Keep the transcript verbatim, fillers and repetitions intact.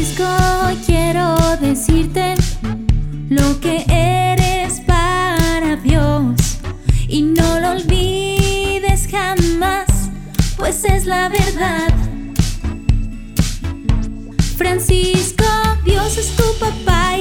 Francisco, quiero decirte lo que eres para Dios y no lo olvides jamás, pues es la verdad. Francisco, Dios es tu papá